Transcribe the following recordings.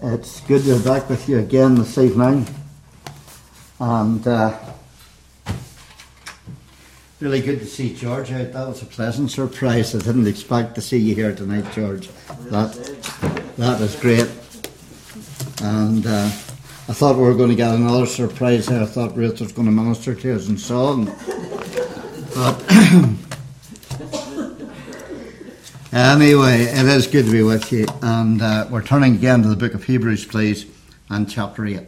It's good to be back with you again this evening, and really good to see George out. That was a pleasant surprise. I didn't expect to see you here tonight, George. That is great. And I thought we were going to get another surprise here. I thought Ruth was going to minister to us in song. But anyway, it is good to be with you. And we're turning again to the book of Hebrews, please, and chapter 8.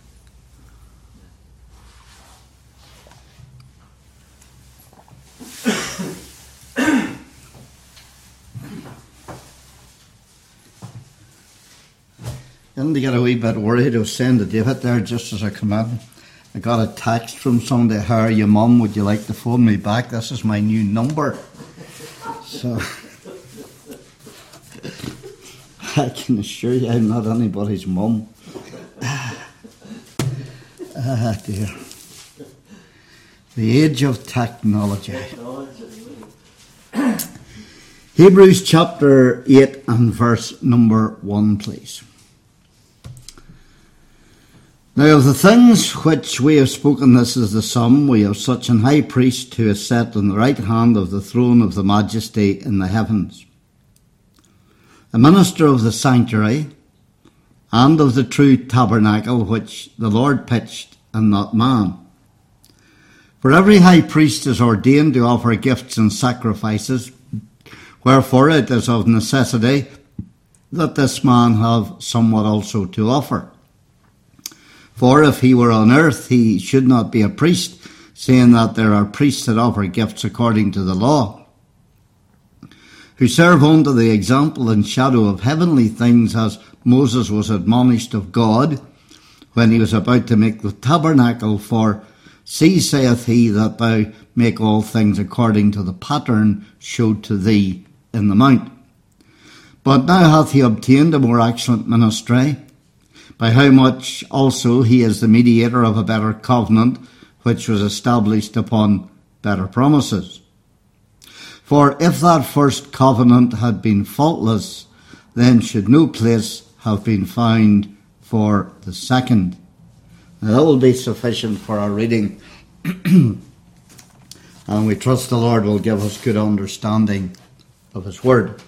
Didn't get a wee bit worried. I was saying to David there just as I come in, I got a text from somebody, "How are you, Mum? Would you like to phone me back? This is my new number." So I can assure you I'm not anybody's mum. Ah, dear. The age of technology. Hebrews chapter 8 and verse number 1, please. Now of the things which we have spoken, this is the sum. We have such an high priest who is set on the right hand of the throne of the majesty in the heavens, a minister of the sanctuary and of the true tabernacle which the Lord pitched and not man. For every high priest is ordained to offer gifts and sacrifices, wherefore it is of necessity that this man have somewhat also to offer. For if he were on earth, he should not be a priest, saying that there are priests that offer gifts according to the law, who serve unto the example and shadow of heavenly things, as Moses was admonished of God when he was about to make the tabernacle. For, see, saith he, that thou make all things according to the pattern showed to thee in the mount. But now hath he obtained a more excellent ministry, by how much also he is the mediator of a better covenant, which was established upon better promises. For if that first covenant had been faultless, then should no place have been found for the second. Now that will be sufficient for our reading. And we trust the Lord will give us good understanding of his word.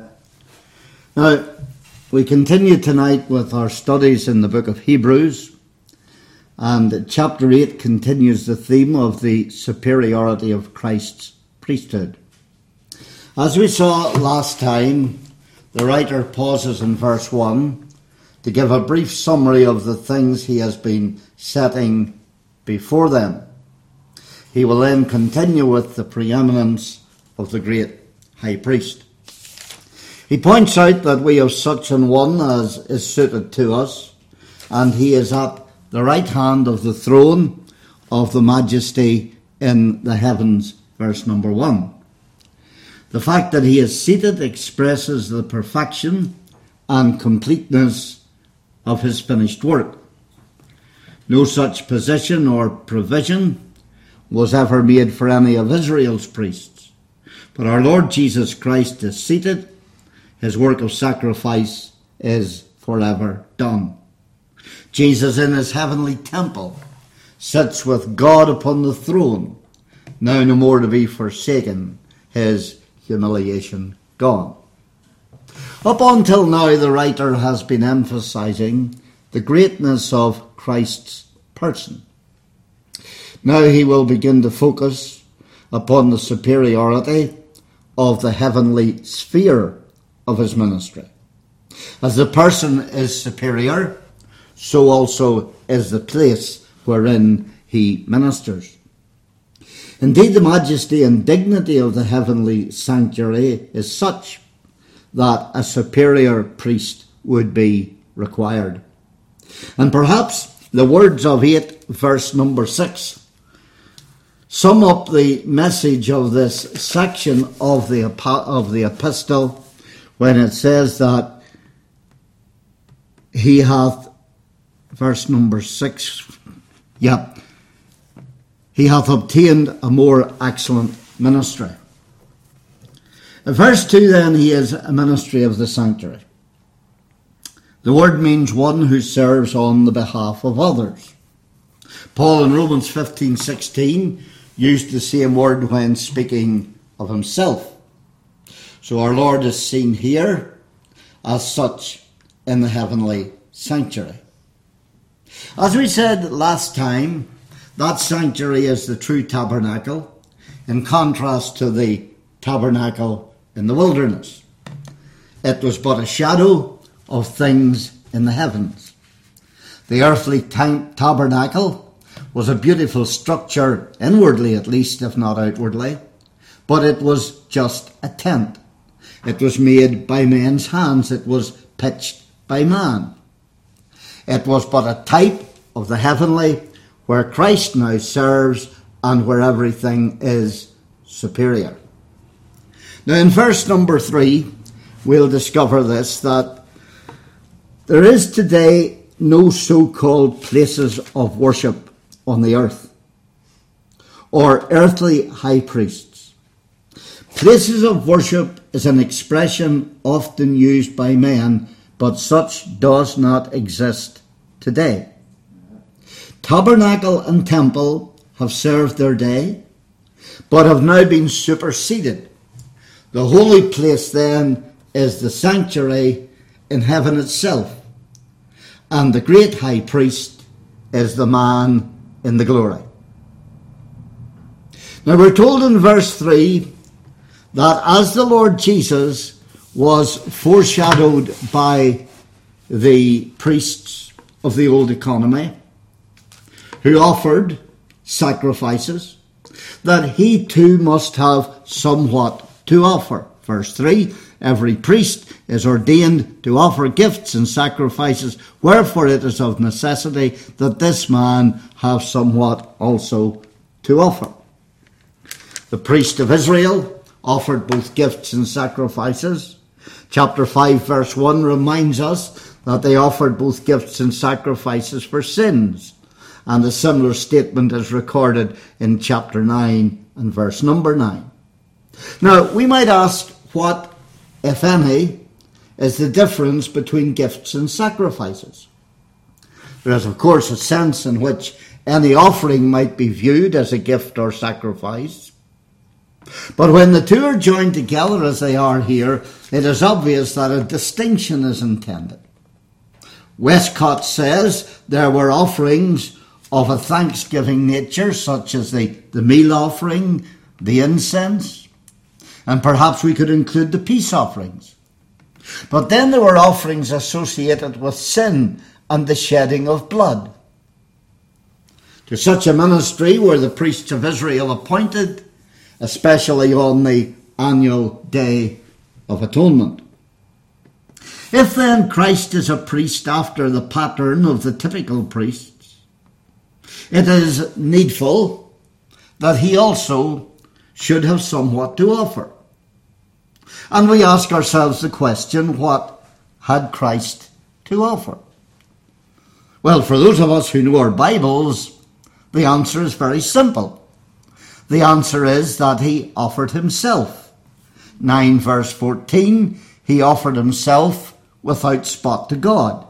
Now, we continue tonight with our studies in the book of Hebrews, and chapter 8 continues the theme of the superiority of Christ's priesthood. As we saw last time, the writer pauses in verse 1 to give a brief summary of the things he has been setting before them. He will then continue with the preeminence of the great high priest. He points out that we have such an one as is suited to us, and he is at the right hand of the throne of the majesty in the heavens, verse number 1. The fact that he is seated expresses the perfection and completeness of his finished work. No such position or provision was ever made for any of Israel's priests, but our Lord Jesus Christ is seated. His work of sacrifice is forever done. Jesus in his heavenly temple sits with God upon the throne, now no more to be forsaken, his humiliation gone. Up until now, the writer has been emphasizing the greatness of Christ's person. Now he will begin to focus upon the superiority of the heavenly sphere of his ministry. As the person is superior, so also is the place wherein he ministers. Indeed, the majesty and dignity of the heavenly sanctuary is such that a superior priest would be required. And perhaps the words of 8 verse number 6 sum up the message of this section of the epistle, when it says that he hath, verse number 6, he hath obtained a more excellent ministry. In verse 2 then, he is a ministry of the sanctuary. The word means one who serves on the behalf of others. Paul in Romans 15:16 used the same word when speaking of himself. So our Lord is seen here as such in the heavenly sanctuary. As we said last time, that sanctuary is the true tabernacle, in contrast to the tabernacle in the wilderness. It was but a shadow of things in the heavens. The earthly tabernacle was a beautiful structure, inwardly at least, if not outwardly, but it was just a tent. It was made by men's hands. It was pitched by man. It was but a type of the heavenly, where Christ now serves and where everything is superior. Now in verse number 3, we'll discover this, that there is today no so-called places of worship on the earth, or earthly high priests. Places of worship is an expression often used by men, but such does not exist today. Tabernacle and temple have served their day, but have now been superseded. The holy place then is the sanctuary in heaven itself, and the great high priest is the man in the glory. Now we're told in verse 3 that as the Lord Jesus was foreshadowed by the priests of the old economy, who offered sacrifices, that he too must have somewhat to offer. Verse 3, every priest is ordained to offer gifts and sacrifices, wherefore it is of necessity that this man have somewhat also to offer. The priest of Israel offered both gifts and sacrifices. Chapter 5 verse 1 reminds us that they offered both gifts and sacrifices for sins. And a similar statement is recorded in chapter 9 and verse number 9. Now, we might ask what, if any, is the difference between gifts and sacrifices. There is, of course, a sense in which any offering might be viewed as a gift or sacrifice. But when the two are joined together as they are here, it is obvious that a distinction is intended. Westcott says there were offerings of a thanksgiving nature, such as the meal offering, the incense, and perhaps we could include the peace offerings. But then there were offerings associated with sin and the shedding of blood. To such a ministry were the priests of Israel appointed, especially on the annual Day of Atonement. If then Christ is a priest after the pattern of the typical priests, it is needful that he also should have somewhat to offer. And we ask ourselves the question, what had Christ to offer? Well, for those of us who know our Bibles, the answer is very simple. The answer is that he offered himself. 9 verse 14, he offered himself without spot to God.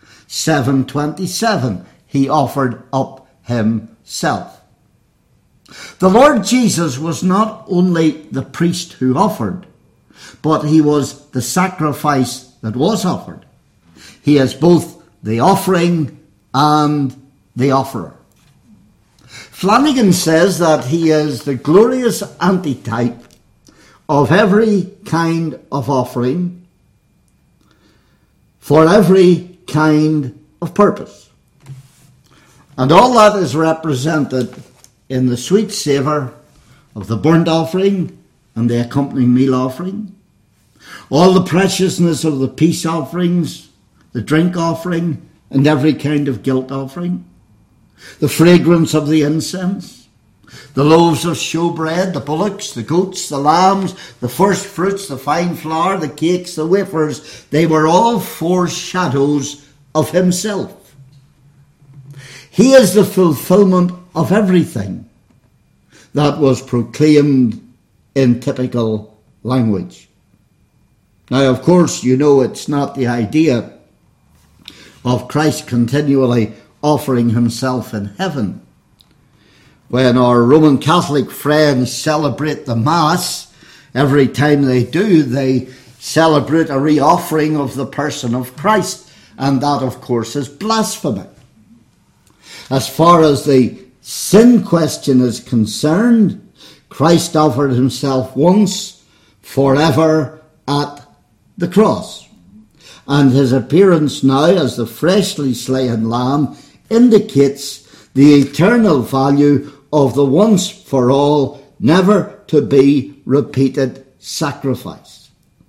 7:27, he offered up himself. The Lord Jesus was not only the priest who offered, but he was the sacrifice that was offered. He is both the offering and the offerer. Flanagan says that he is the glorious antitype of every kind of offering for every kind of purpose. And all that is represented in the sweet savour of the burnt offering and the accompanying meal offering, all the preciousness of the peace offerings, the drink offering, and every kind of guilt offering, the fragrance of the incense, the loaves of showbread, the bullocks, the goats, the lambs, the first fruits, the fine flour, the cakes, the wafers, they were all foreshadows of himself. He is the fulfillment of everything that was proclaimed in typical language. Now, of course, you know it's not the idea of Christ continually offering himself in heaven. When our Roman Catholic friends celebrate the Mass, every time they do, they celebrate a re-offering of the person of Christ, and that, of course, is blasphemy. As far as the sin question is concerned, Christ offered himself once, forever, at the cross. And his appearance now as the freshly slain lamb indicates the eternal value of the once for all, never to be repeated sacrifice.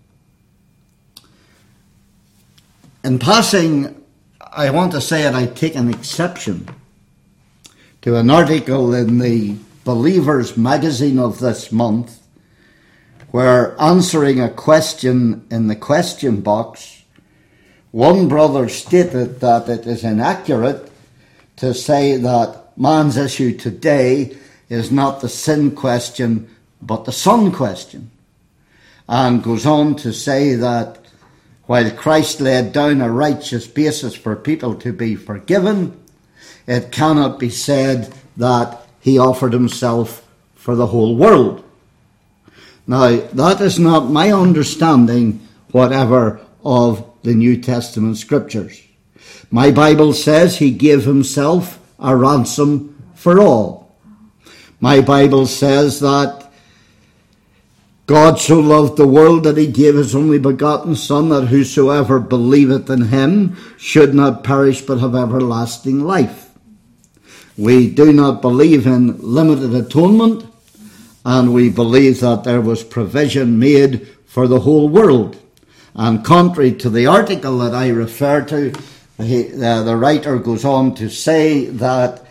In passing, I want to say that I take an exception to an article in the Believers magazine of this month, where, answering a question in the question box, one brother stated that it is inaccurate to say that man's issue today is not the sin question, but the son question, and goes on to say that while Christ laid down a righteous basis for people to be forgiven, it cannot be said that he offered himself for the whole world. Now, that is not my understanding, whatever, of the New Testament scriptures. My Bible says he gave himself a ransom for all. My Bible says that God so loved the world that he gave his only begotten Son, that whosoever believeth in him should not perish but have everlasting life. We do not believe in limited atonement, and we believe that there was provision made for the whole world. And contrary to the article that I refer to, the writer goes on to say that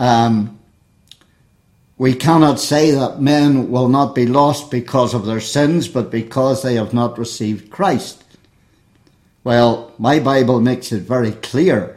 we cannot say that men will not be lost because of their sins, but because they have not received Christ. Well, my Bible makes it very clear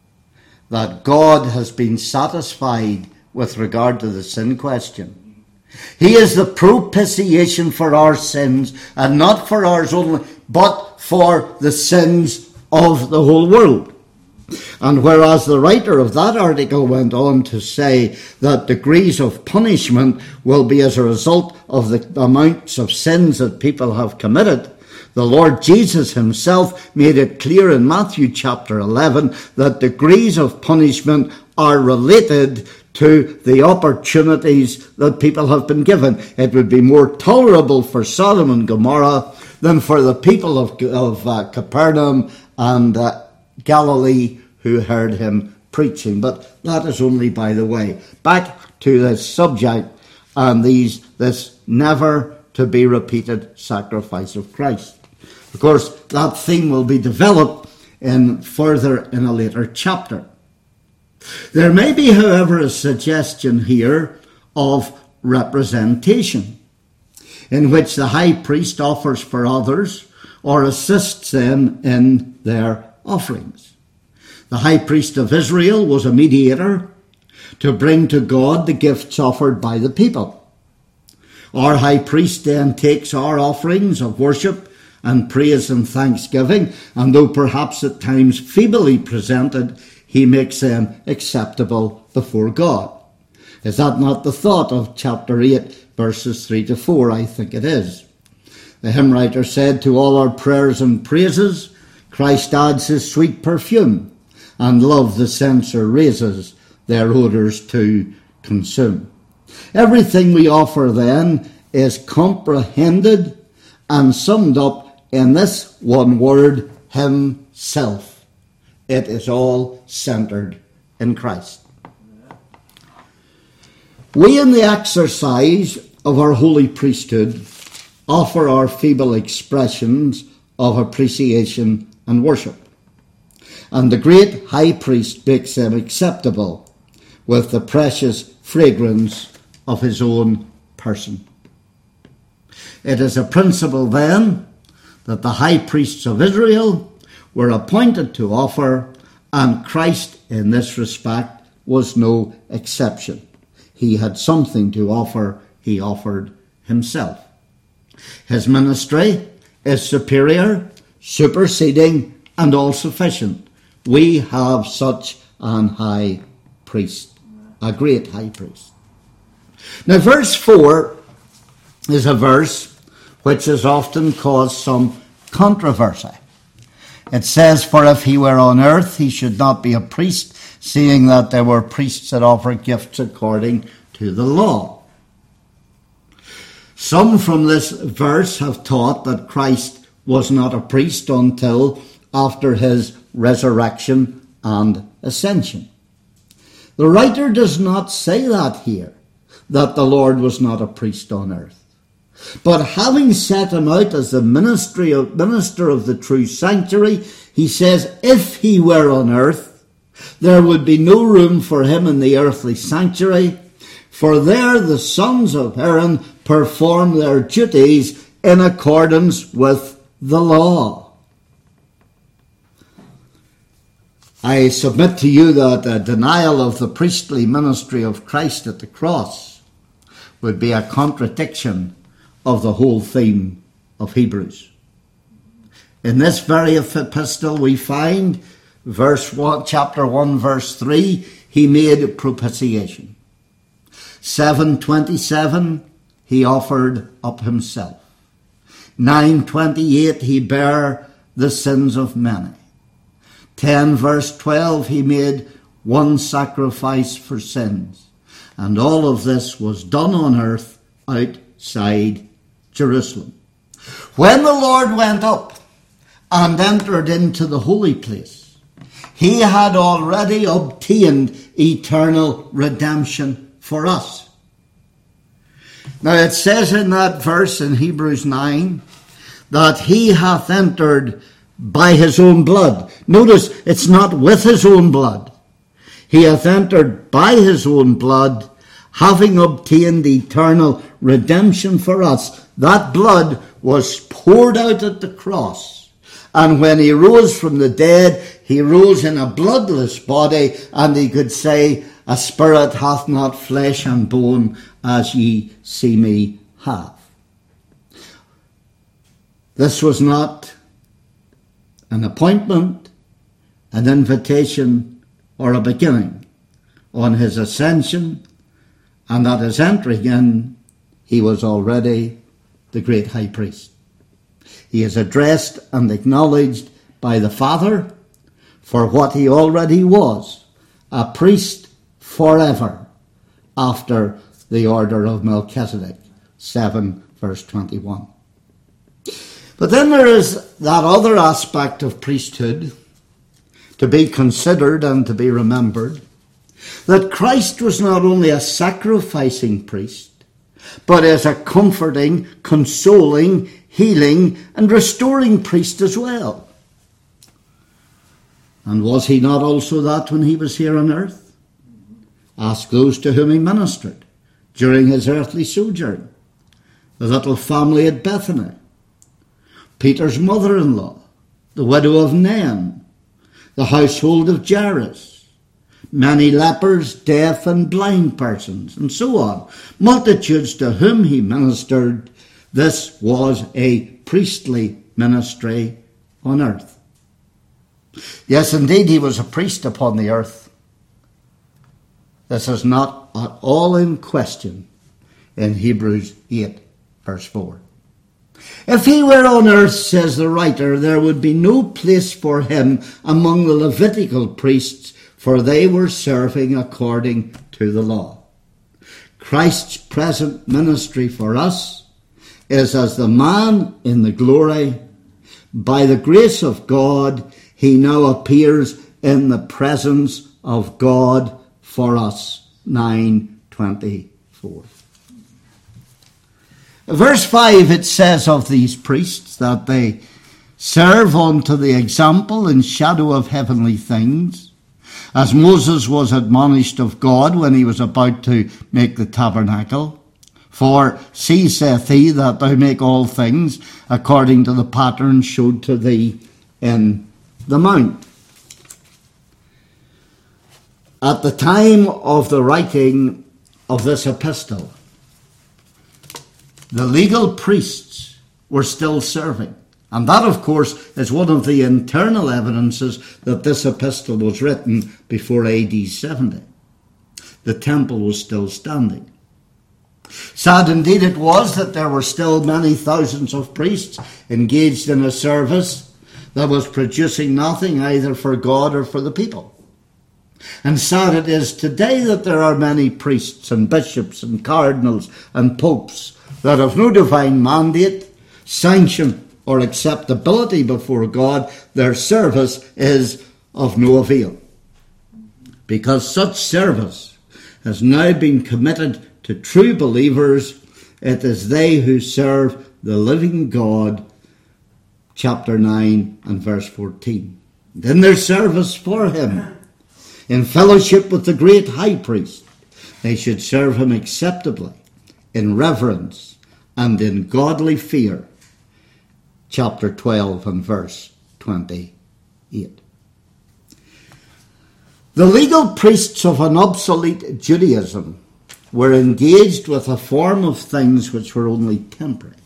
that God has been satisfied with regard to the sin question. He is the propitiation for our sins, and not for ours only, but for the sins of the whole world. And whereas the writer of that article went on to say that degrees of punishment will be as a result of the amounts of sins that people have committed, the Lord Jesus himself made it clear in Matthew chapter 11 that degrees of punishment are related to the opportunities that people have been given. It would be more tolerable for Sodom and Gomorrah than for the people of Capernaum and Galilee who heard him preaching. But that is only by the way. Back to this subject and this never to be repeated sacrifice of Christ. Of course, that theme will be developed further in a later chapter. There may be, however, a suggestion here of representation, in which the high priest offers for others or assists them in their offerings. The high priest of Israel was a mediator to bring to God the gifts offered by the people. Our high priest then takes our offerings of worship and praise and thanksgiving, and though perhaps at times feebly presented, he makes them acceptable before God. Is that not the thought of chapter 8, verses 3 to 4? I think it is. The hymn writer said, to all our prayers and praises, Christ adds his sweet perfume, and love the censer raises their odours to consume. Everything we offer then is comprehended and summed up in this one word, himself. It is all centred in Christ. We, in the exercise of our holy priesthood, offer our feeble expressions of appreciation and worship. And the great high priest makes them acceptable with the precious fragrance of his own person. It is a principle then that the high priests of Israel were appointed to offer, and Christ in this respect was no exception. He had something to offer. He offered himself. His ministry is superior, superseding, and all-sufficient we have such an high priest, a great high priest. Now, verse 4 is a verse which has often caused some controversy. It says, "For if he were on earth, he should not be a priest, seeing that there were priests that offer gifts according to the law." Some from this verse have taught that Christ was not a priest until after his resurrection and ascension. The writer does not say that here, that the Lord was not a priest on earth. But having set him out as the minister of the true sanctuary, he says if he were on earth, there would be no room for him in the earthly sanctuary, for there the sons of Aaron perform their duties in accordance with the law. I submit to you that a denial of the priestly ministry of Christ at the cross would be a contradiction of the whole theme of Hebrews. In this very epistle we find chapter 1 verse 3, he made propitiation. 7:27, he offered up himself. 9:28, he bare the sins of many. 10 verse 12, he made one sacrifice for sins. And all of this was done on earth outside Jerusalem. When the Lord went up and entered into the holy place, he had already obtained eternal redemption for us. Now it says in that verse in Hebrews 9 that he hath entered by his own blood. Notice, it's not with his own blood. He hath entered by his own blood, having obtained eternal redemption for us. That blood was poured out at the cross. And when he rose from the dead, he rose in a bloodless body, and he could say, "A spirit hath not flesh and bone, as ye see me have." This was not an appointment, an invitation, or a beginning. On his ascension and at his entering in, he was already the great high priest. He is addressed and acknowledged by the Father for what he already was, a priest forever, after the order of Melchizedek, 7 verse 21. But then there is that other aspect of priesthood to be considered and to be remembered, that Christ was not only a sacrificing priest, but as a comforting, consoling, healing, and restoring priest as well. And was he not also that when he was here on earth? Ask those to whom he ministered during his earthly sojourn. The little family at Bethany, Peter's mother-in-law, the widow of Nain, the household of Jairus, many lepers, deaf and blind persons, and so on. Multitudes to whom he ministered. This was a priestly ministry on earth. Yes, indeed, he was a priest upon the earth. This is not at all in question in Hebrews 8, verse 4. If he were on earth, says the writer, there would be no place for him among the Levitical priests, for they were serving according to the law. Christ's present ministry for us is as the man in the glory. By the grace of God, he now appears in the presence of God for us. 9:24. Verse 5, it says of these priests that they serve unto the example and shadow of heavenly things, as Moses was admonished of God when he was about to make the tabernacle. For, see, saith he, that thou make all things according to the pattern showed to thee in the mount. At the time of the writing of this epistle, the legal priests were still serving, And that, of course, is one of the internal evidences that this epistle was written before AD 70. The temple was still standing. Sad indeed it was that there were still many thousands of priests engaged in a service that was producing nothing either for God or for the people. And sad it is today that there are many priests and bishops and cardinals and popes that have no divine mandate, sanction, or acceptability before God. Their service is of no avail, because such service has now been committed to true believers. It is they who serve the living God, chapter 9 and verse 14. And in their service for him, in fellowship with the great high priest, they should serve him acceptably, in reverence and in godly fear, chapter 12 and verse 28. The legal priests of an obsolete Judaism were engaged with a form of things which were only temporary.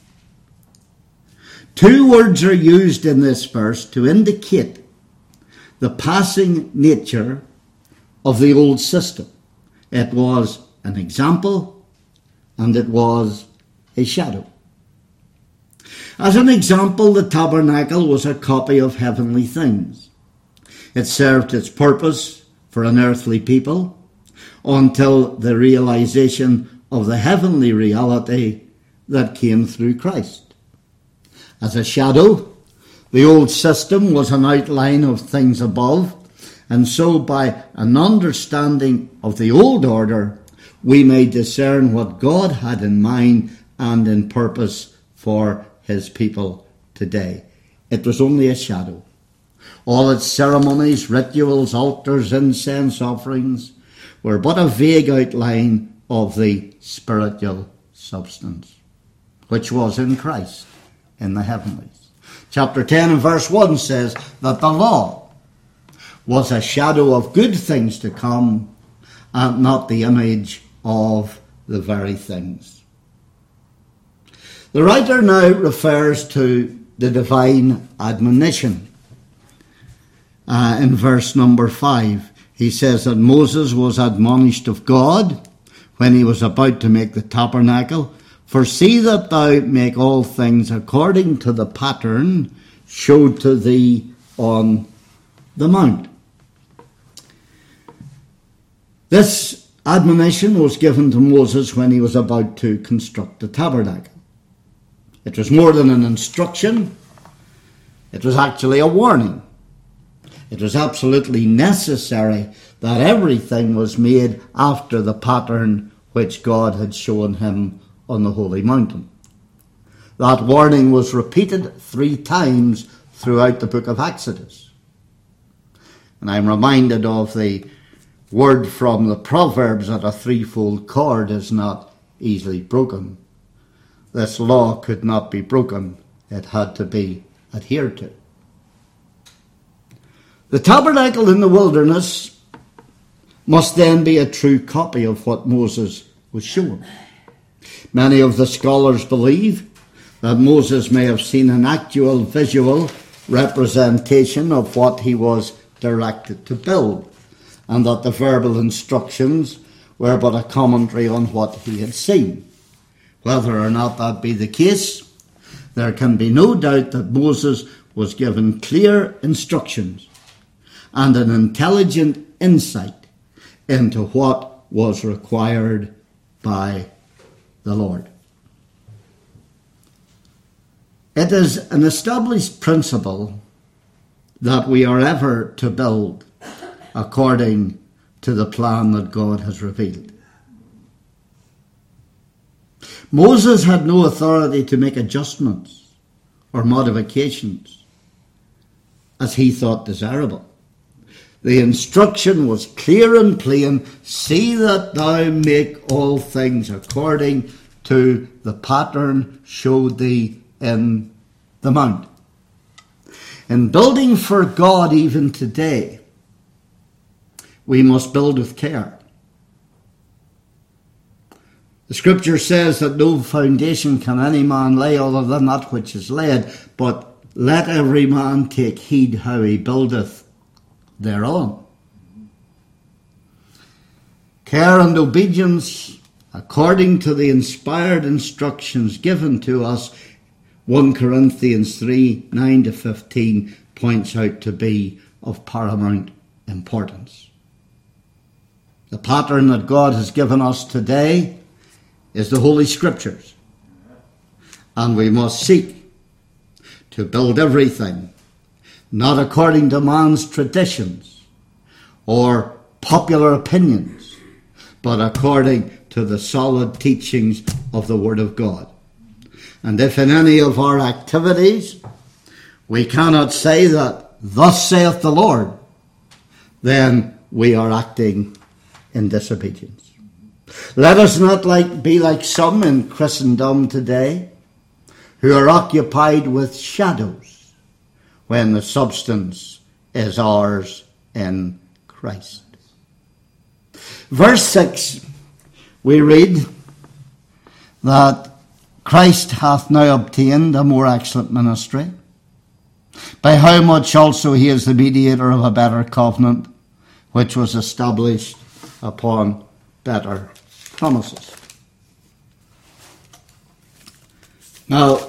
Two words are used in this verse to indicate the passing nature of the old system. It was an example and it was a shadow. As an example, the tabernacle was a copy of heavenly things. It served its purpose for an earthly people until the realization of the heavenly reality that came through Christ. As a shadow, the old system was an outline of things above, and so by an understanding of the old order, we may discern what God had in mind and in purpose for his people today. It was only a shadow. All its ceremonies, rituals, altars, incense offerings were but a vague outline of the spiritual substance, which was in Christ in the heavenlies. Chapter 10 and verse 1 says that the law was a shadow of good things to come and not the image of the very things. The writer now refers to the divine admonition. In verse number 5, he says that Moses was admonished of God when he was about to make the tabernacle. For see that thou make all things according to the pattern showed to thee on the mount. This admonition was given to Moses when he was about to construct the tabernacle. It was more than an instruction. It was actually a warning. It was absolutely necessary that everything was made after the pattern which God had shown him on the holy mountain. That warning was repeated 3 times throughout the book of Exodus. And I'm reminded of the word from the Proverbs that a 3-fold cord is not easily broken. This law could not be broken. It had to be adhered to. The tabernacle in the wilderness must then be a true copy of what Moses was shown. Many of the scholars believe that Moses may have seen an actual visual representation of what he was directed to build, and that the verbal instructions were but a commentary on what he had seen. Whether or not that be the case, there can be no doubt that Moses was given clear instructions and an intelligent insight into what was required by the Lord. It is an established principle that we are ever to build according to the plan that God has revealed. Moses had no authority to make adjustments or modifications as he thought desirable. The instruction was clear and plain: see that thou make all things according to the pattern showed thee in the mount. In building for God even today, we must build with care. The scripture says that no foundation can any man lay other than that which is laid, but let every man take heed how he buildeth thereon. Care and obedience according to the inspired instructions given to us, 1 Corinthians 3, 9-15, points out to be of paramount importance. The pattern that God has given us today is the Holy Scriptures. And we must seek to build everything, not according to man's traditions or popular opinions, but according to the solid teachings of the Word of God. And if in any of our activities we cannot say that, thus saith the Lord, then we are acting in disobedience. Let us not be like some in Christendom today who are occupied with shadows when the substance is ours in Christ. Verse 6, we read that Christ hath now obtained a more excellent ministry, by how much also he is the mediator of a better covenant, which was established upon better promises. Now,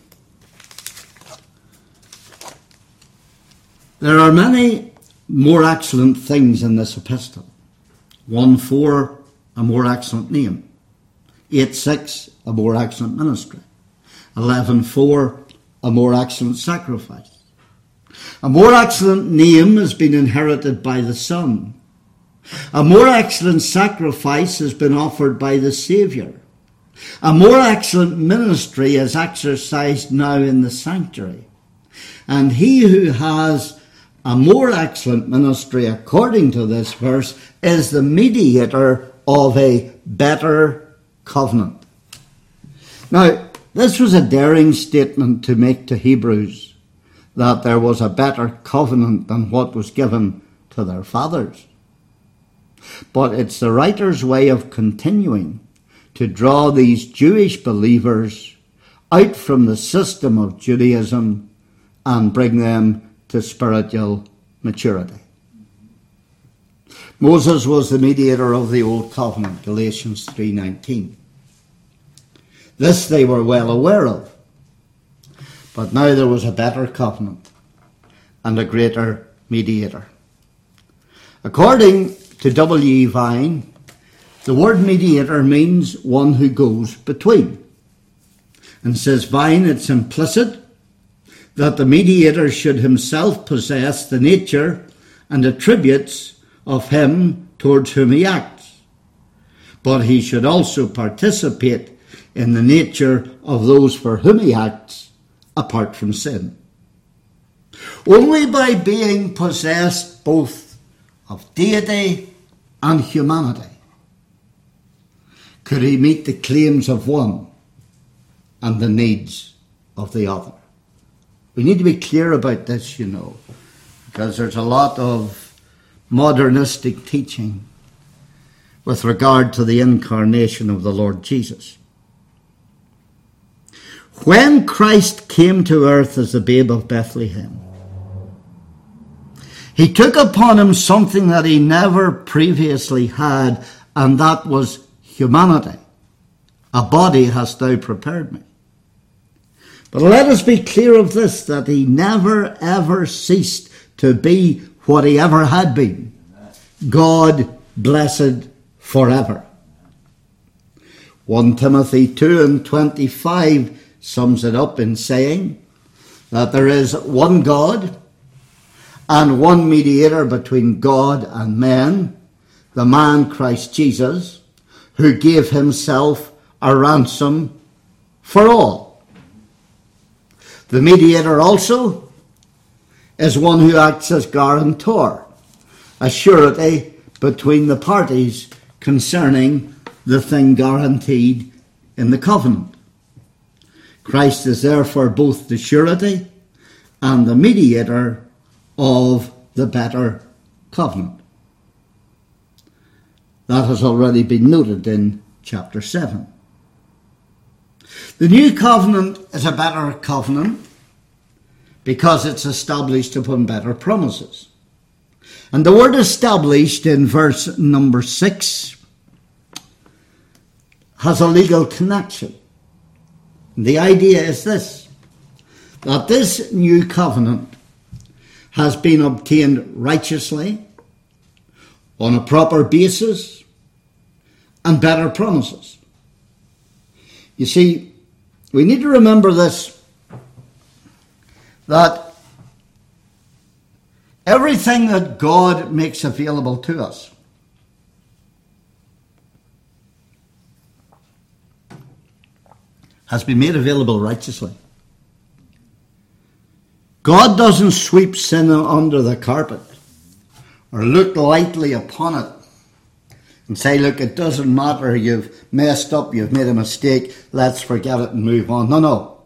there are many more excellent things in this epistle. 1:4, a more excellent name. 8:6, a more excellent ministry. 11:4, a more excellent sacrifice. A more excellent name has been inherited by the Son. A more excellent sacrifice has been offered by the Saviour. A more excellent ministry is exercised now in the sanctuary. And he who has a more excellent ministry, according to this verse, is the mediator of a better covenant. Now, this was a daring statement to make to Hebrews, that there was a better covenant than what was given to their fathers. But it's the writer's way of continuing to draw these Jewish believers out from the system of Judaism and bring them to spiritual maturity. Moses was the mediator of the Old Covenant, Galatians 3:19. This they were well aware of. But now there was a better covenant and a greater mediator. According to W. Vine, the word mediator means one who goes between. And says Vine, it's implicit that the mediator should himself possess the nature and attributes of him towards whom he acts. But he should also participate in the nature of those for whom he acts, apart from sin. Only by being possessed both of deity and humanity could he meet the claims of one and the needs of the other. We need to be clear about this, because there's a lot of modernistic teaching with regard to the incarnation of the Lord Jesus. When Christ came to earth as the babe of Bethlehem, he took upon him something that he never previously had, and that was humanity. A body hast thou prepared me. But let us be clear of this, that he never ever ceased to be what he ever had been. God blessed forever. 1 Timothy 2:25 sums it up in saying that there is one God and one mediator between God and men, the man Christ Jesus, who gave himself a ransom for all. The mediator also is one who acts as guarantor, a surety between the parties concerning the thing guaranteed in the covenant. Christ is therefore both the surety and the mediator of the better covenant. That has already been noted in chapter 7. The new covenant is a better covenant because it's established upon better promises. And the word established in verse number 6 has a legal connection. The idea is this, that this new covenant has been obtained righteously, on a proper basis, and better promises. You see, we need to remember this, that everything that God makes available to us has been made available righteously. God doesn't sweep sin under the carpet or look lightly upon it and say, look, it doesn't matter, you've messed up, you've made a mistake, let's forget it and move on. No.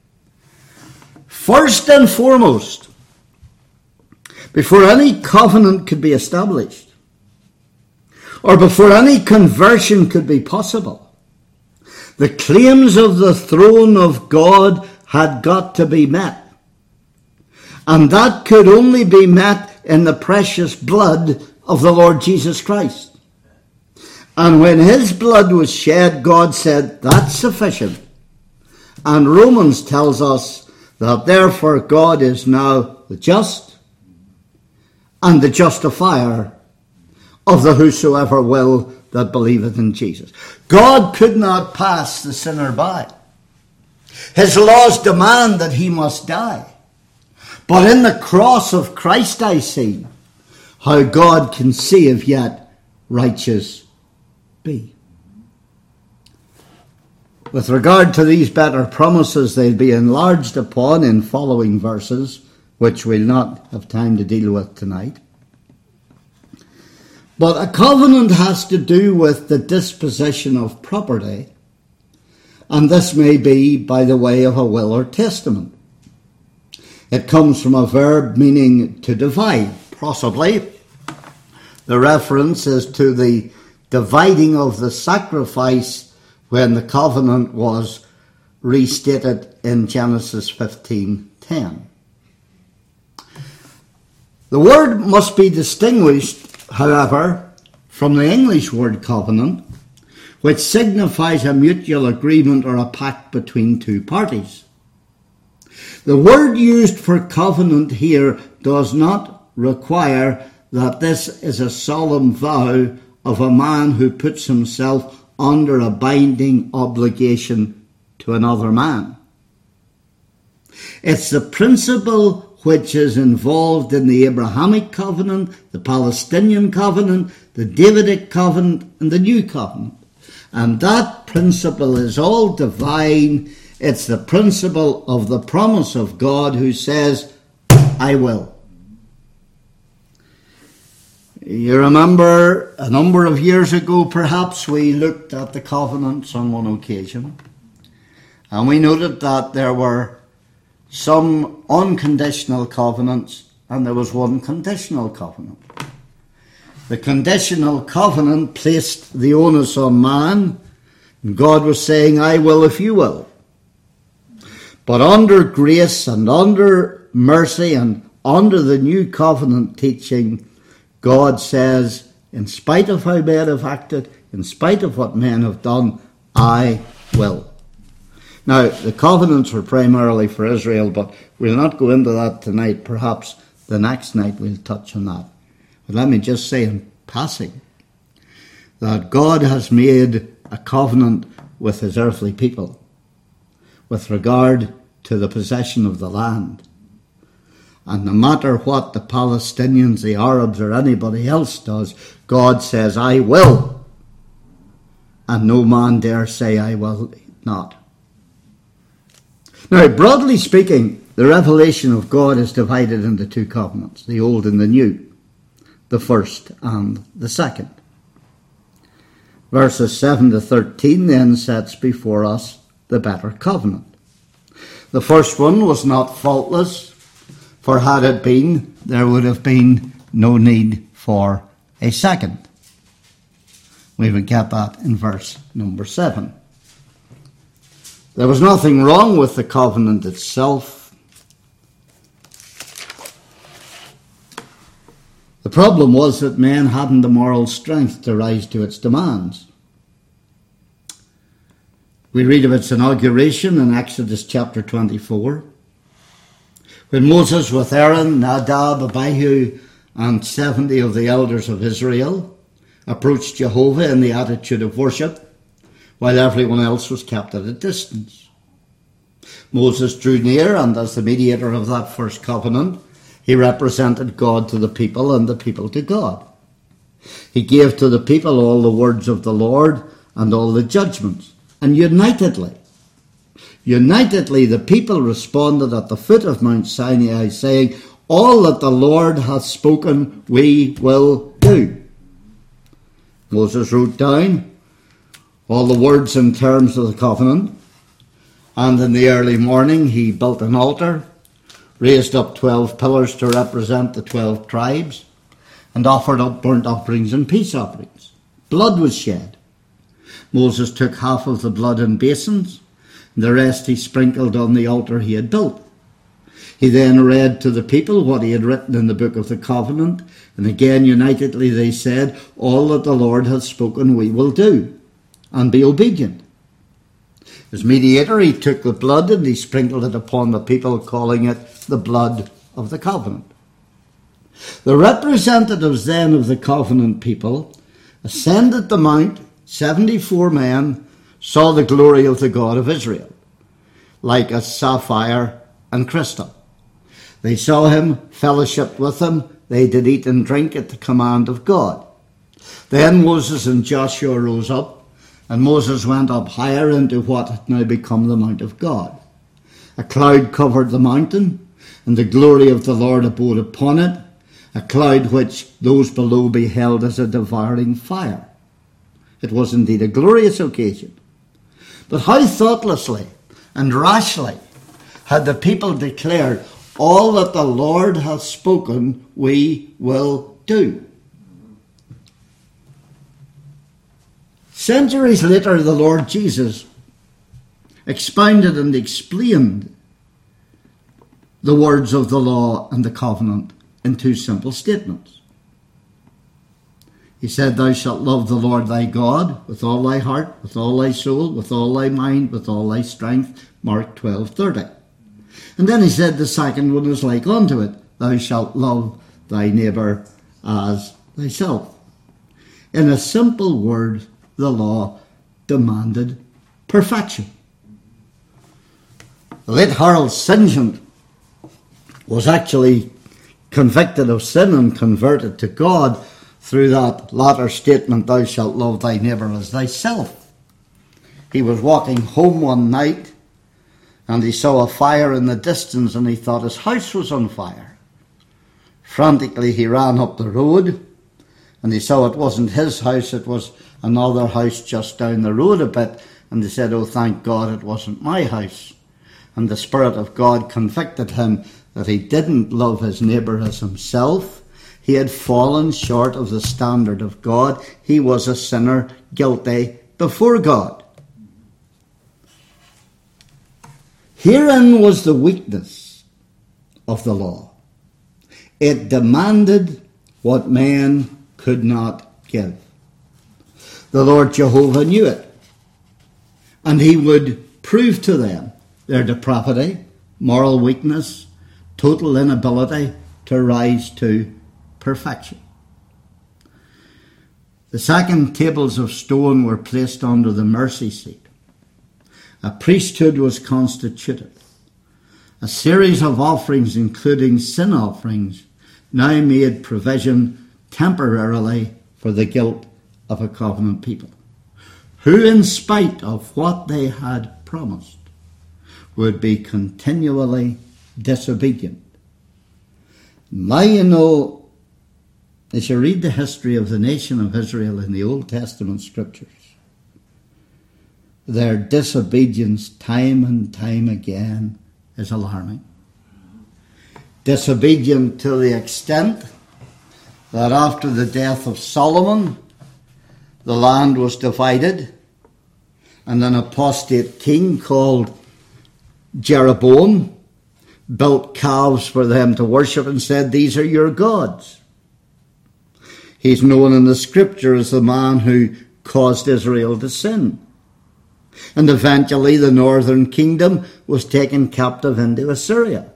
First and foremost, before any covenant could be established, or before any conversion could be possible, the claims of the throne of God had got to be met. And that could only be met in the precious blood of the Lord Jesus Christ. And when his blood was shed, God said, that's sufficient. And Romans tells us that therefore God is now the just and the justifier of the whosoever will that believeth in Jesus. God could not pass the sinner by. His laws demand that he must die. But in the cross of Christ I see how God can save yet righteous be. With regard to these better promises, they'll be enlarged upon in following verses, which we'll not have time to deal with tonight. But a covenant has to do with the disposition of property, and this may be by the way of a will or testament. It comes from a verb meaning to divide. Possibly the reference is to the dividing of the sacrifice when the covenant was restated in Genesis 15:10. The word must be distinguished, however, from the English word covenant, which signifies a mutual agreement or a pact between two parties. The word used for covenant here does not require that this is a solemn vow of a man who puts himself under a binding obligation to another man. It's the principle which is involved in the Abrahamic covenant, the Palestinian covenant, the Davidic covenant, and the New Covenant. And that principle is all divine. It's the principle of the promise of God who says, I will. You remember a number of years ago, perhaps, we looked at the covenants on one occasion. And we noted that there were some unconditional covenants and there was one conditional covenant. The conditional covenant placed the onus on man, and God was saying, I will if you will. But under grace and under mercy and under the new covenant teaching, God says, in spite of how men have acted, in spite of what men have done, I will. Now, the covenants were primarily for Israel, but we'll not go into that tonight. Perhaps the next night we'll touch on that. But let me just say in passing that God has made a covenant with his earthly people with regard to the possession of the land. And no matter what the Palestinians, the Arabs, or anybody else does, God says, I will. And no man dare say, I will not. Now, broadly speaking, the revelation of God is divided into two covenants, the old and the new, the first and the second. Verses 7 to 13 then sets before us the better covenant. The first one was not faultless, for had it been, there would have been no need for a second. We would get that in verse number 7. There was nothing wrong with the covenant itself. The problem was that men hadn't the moral strength to rise to its demands. We read of its inauguration in Exodus chapter 24. When Moses with Aaron, Nadab, Abihu, and 70 of the elders of Israel approached Jehovah in the attitude of worship, while everyone else was kept at a distance. Moses drew near, and as the mediator of that first covenant, he represented God to the people and the people to God. He gave to the people all the words of the Lord and all the judgments, and unitedly, the people responded at the foot of Mount Sinai, saying, "All that the Lord hath spoken, we will do." Moses wrote down all the words and terms of the covenant, and in the early morning he built an altar, raised up 12 pillars to represent the 12 tribes, and offered up burnt offerings and peace offerings. Blood was shed. Moses took half of the blood in basins, and the rest he sprinkled on the altar he had built. He then read to the people what he had written in the book of the covenant, and again unitedly they said, "All that the Lord hath spoken we will do, and be obedient." As mediator, he took the blood and he sprinkled it upon the people, calling it the blood of the covenant. The representatives then of the covenant people ascended the mount. 74 men saw the glory of the God of Israel, like a sapphire and crystal. They saw him, fellowshiped with him. They did eat and drink at the command of God. Then Moses and Joshua rose up, and Moses went up higher into what had now become the Mount of God. A cloud covered the mountain, and the glory of the Lord abode upon it, a cloud which those below beheld as a devouring fire. It was indeed a glorious occasion. But how thoughtlessly and rashly had the people declared, "All that the Lord hath spoken, we will do." Centuries later, the Lord Jesus expounded and explained the words of the law and the covenant in two simple statements. He said, "Thou shalt love the Lord thy God with all thy heart, with all thy soul, with all thy mind, with all thy strength." Mark 12:30. And then he said the second one is like unto it, "Thou shalt love thy neighbour as thyself." In a simple word, the law demanded perfection. The late Harold St. John was actually convicted of sin and converted to God through that latter statement, "Thou shalt love thy neighbour as thyself." He was walking home one night and he saw a fire in the distance and he thought his house was on fire. Frantically he ran up the road and he saw it wasn't his house, it was another house just down the road a bit, and he said, "Oh, thank God it wasn't my house." And the Spirit of God convicted him that he didn't love his neighbour as himself. He had fallen short of the standard of God. He was a sinner, guilty before God. Herein was the weakness of the law. It demanded what man could not give. The Lord Jehovah knew it, and he would prove to them their depravity, moral weakness, total inability to rise to perfection. The second tables of stone were placed under the mercy seat. A priesthood was constituted. A series of offerings, including sin offerings, now made provision temporarily for the guilt of a covenant people, who, in spite of what they had promised, would be continually disobedient. Now you know, as you read the history of the nation of Israel in the Old Testament scriptures, their disobedience time and time again is alarming. Disobedient to the extent that after the death of Solomon, the land was divided, and an apostate king called Jeroboam built calves for them to worship and said, "These are your gods." He's known in the scripture as the man who caused Israel to sin. And eventually the northern kingdom was taken captive into Assyria.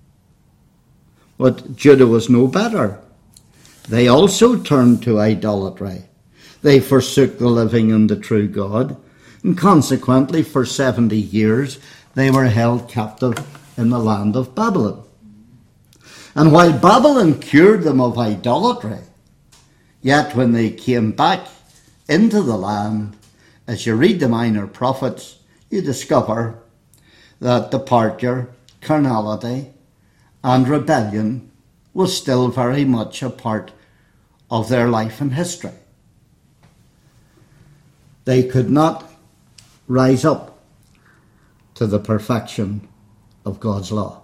But Judah was no better. They also turned to idolatry. They forsook the living and the true God, and consequently for 70 years they were held captive in the land of Babylon. And while Babylon cured them of idolatry, yet when they came back into the land, as you read the minor prophets, you discover that departure, carnality, and rebellion was still very much a part of their life and history. They could not rise up to the perfection of God's law.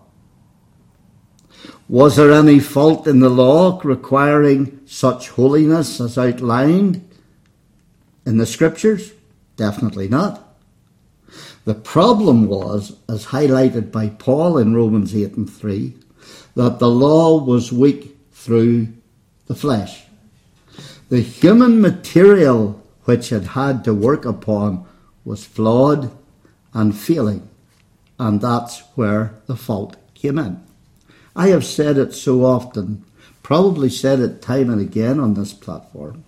Was there any fault in the law requiring such holiness as outlined in the scriptures? Definitely not. The problem was, as highlighted by Paul in Romans 8:3, that the law was weak through the flesh. The human material which it had to work upon was flawed and failing, and that's where the fault came in. I have said it so often, probably said it time and again on this platform,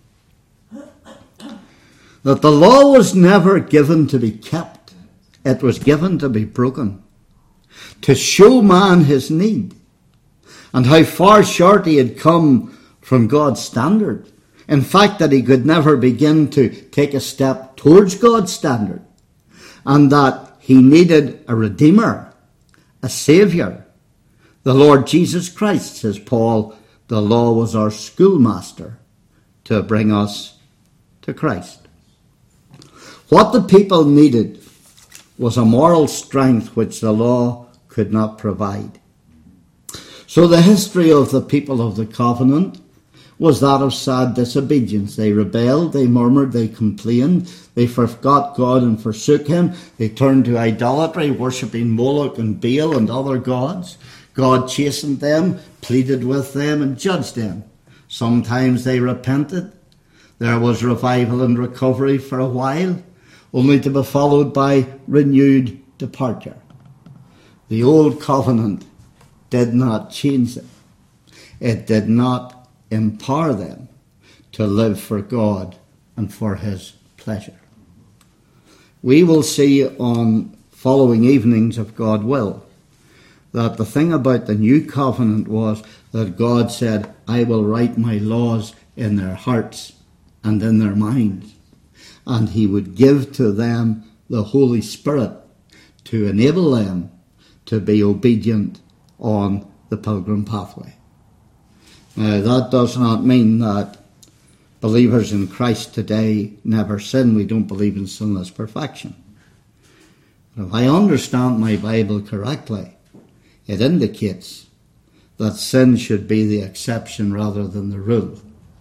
that the law was never given to be kept. It was given to be broken, to show man his need and how far short he had come from God's standard. In fact, that he could never begin to take a step towards God's standard, and that he needed a Redeemer, a Saviour. The Lord Jesus Christ, says Paul, the law was our schoolmaster to bring us to Christ. What the people needed was a moral strength which the law could not provide. So the history of the people of the covenant was that of sad disobedience. They rebelled, they murmured, they complained, they forgot God and forsook him. They turned to idolatry, worshipping Moloch and Baal and other gods. God chastened them, pleaded with them, and judged them. Sometimes they repented. There was revival and recovery for a while, only to be followed by renewed departure. The old covenant did not change them. It did not empower them to live for God and for his pleasure. We will see on following evenings, if God will, that the thing about the new covenant was that God said, I will write my laws in their hearts and in their minds. And he would give to them the Holy Spirit to enable them to be obedient on the pilgrim pathway. Now, that does not mean that believers in Christ today never sin. We don't believe in sinless perfection. But if I understand my Bible correctly, it indicates that sin should be the exception rather than the rule.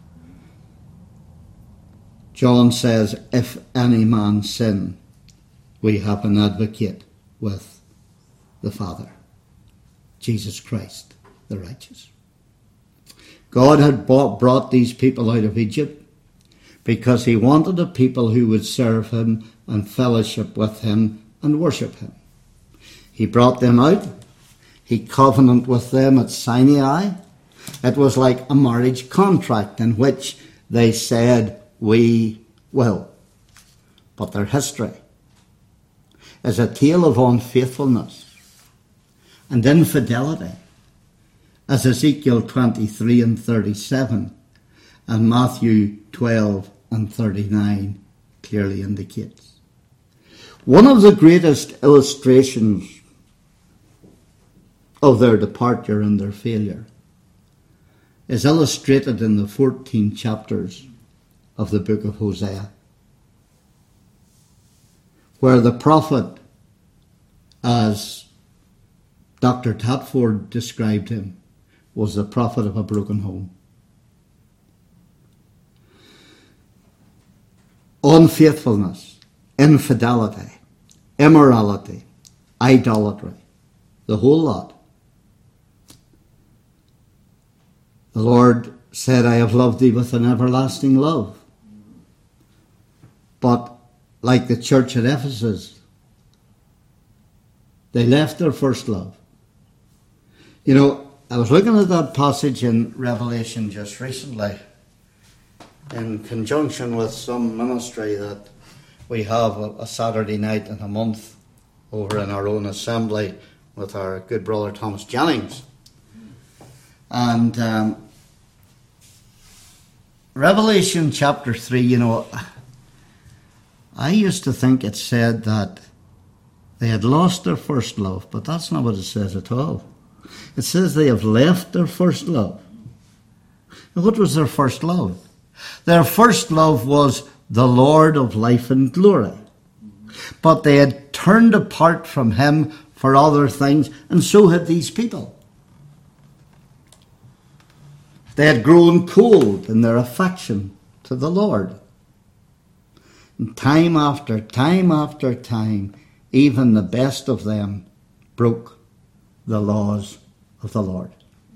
John says, if any man sin, we have an advocate with the Father, Jesus Christ, the righteous. God had brought these people out of Egypt because he wanted a people who would serve him and fellowship with him and worship him. He brought them out. He covenanted with them at Sinai. It was like a marriage contract in which they said, we will. But their history is a tale of unfaithfulness and infidelity, as Ezekiel 23 and 37 and Matthew 12 and 39 clearly indicates. One of the greatest illustrations of their departure and their failure is illustrated in the 14 chapters of the book of Hosea, where the prophet, as Dr. Tatford described him, was the prophet of a broken home. Unfaithfulness, infidelity, immorality, idolatry, the whole lot. The Lord said, I have loved thee with an everlasting love. But like the church at Ephesus, they left their first love. You know, I was looking at that passage in Revelation just recently in conjunction with some ministry that we have a Saturday night in a month over in our own assembly with our good brother Thomas Jennings. And Revelation chapter 3, you know, I used to think it said that they had lost their first love, but that's not what it says at all. It says they have left their first love. And what was their first love? Their first love was the Lord of life and glory. But they had turned apart from him for other things, and so had these people. They had grown cold in their affection to the Lord. And time after time, even the best of them broke the laws of the Lord.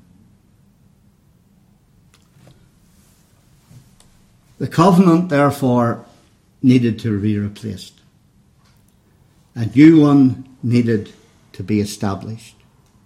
The covenant, therefore, needed to be replaced. A new one needed to be established.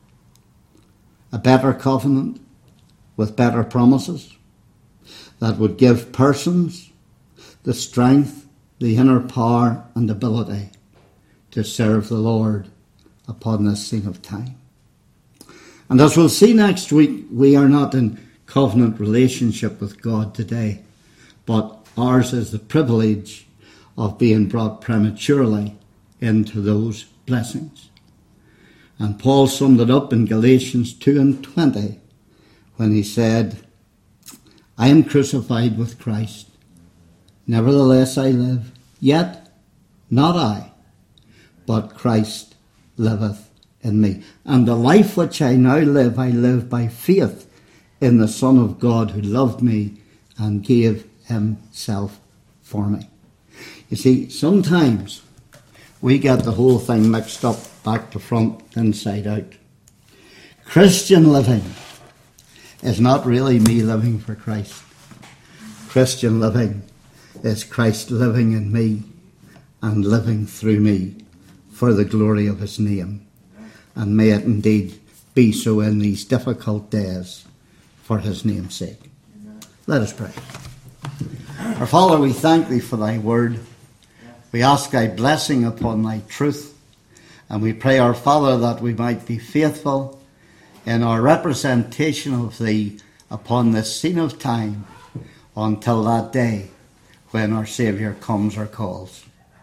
A better covenant with better promises that would give persons the strength, the inner power and ability to serve the Lord upon this scene of time. And as we'll see next week, we are not in covenant relationship with God today, but ours is the privilege of being brought prematurely into those blessings. And Paul summed it up in Galatians 2:20 when he said, I am crucified with Christ. Nevertheless I live, yet not I, but Christ liveth in me. And the life which I now live, I live by faith in the Son of God who loved me and gave himself for me. You see, sometimes we get the whole thing mixed up, back to front, inside out. Christian living is not really me living for Christ. Christian living is Christ living in me and living through me for the glory of his name. And may it indeed be so in these difficult days for his name's sake. Let us pray. Our Father, we thank thee for thy word. We ask thy blessing upon thy truth. And we pray, our Father, that we might be faithful in our representation of thee upon this scene of time until that day when our Saviour comes or calls.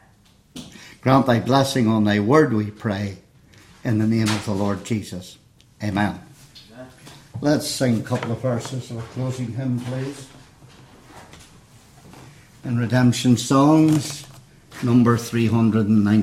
Grant thy blessing on thy word, we pray, in the name of the Lord Jesus. Amen. Let's sing a couple of verses of a closing hymn, please. In Redemption Songs, number 390.